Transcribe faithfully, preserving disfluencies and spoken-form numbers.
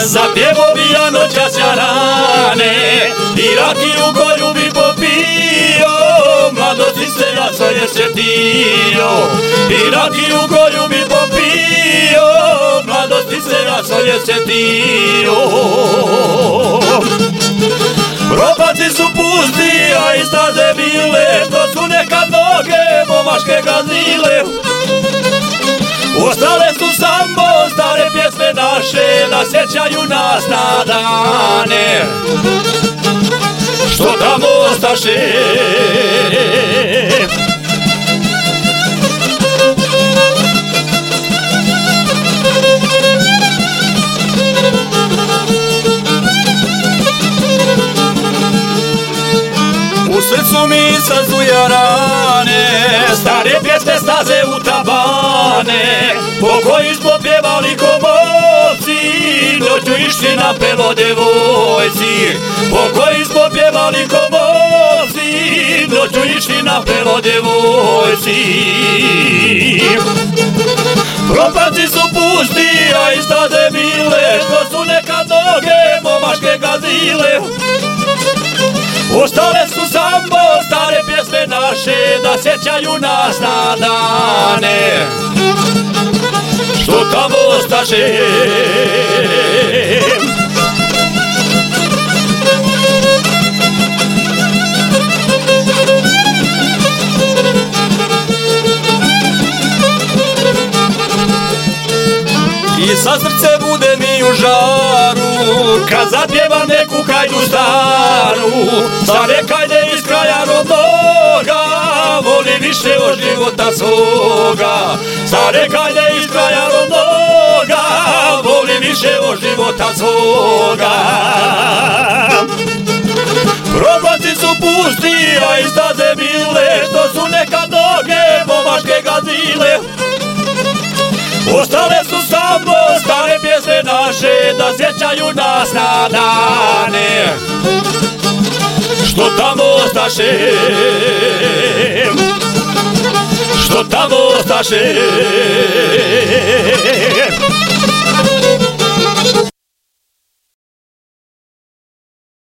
za pjevovi a noćas ja rane i rakiju koju bi popio, mladosti se ja svoje sjetio. I rakiju koju bi popio, mladosti se ja svoje sjetio. Propaci su pusti, a i staze bile, što su nekad noge momaške gazile. Ostale su samo stare pjesme naše, da sjećaju nas na dane što tamo ostaše. U srcu mi sazuja rane, stare pjesme staze u tabane, po koji smo pjevali ko momci, noću išli na pelo djevojci. Po koji smo pjevali ko momci, noću išli na pelo djevojci. Propaci su pusti, a i staze bile, što su nekad noge momaške gazile. Ostale su samo stare pjesme naše, da sjećaju nas na dane što tamo ostaše. I sa srce bude mi u žaru, kad zapjevam neku hajdu staru. Stare kajde iz kraja rodnoga, voli više od života svoga. Stare kajde iz kraja rodnoga, voli više od života svoga. Propaci su pusti, a i staze bile, što su nekad noge momaške gazile. Ostale su samo stare pjesme naše, da sjećaju nas na dane što tamo ostaše, što tamo ostaše.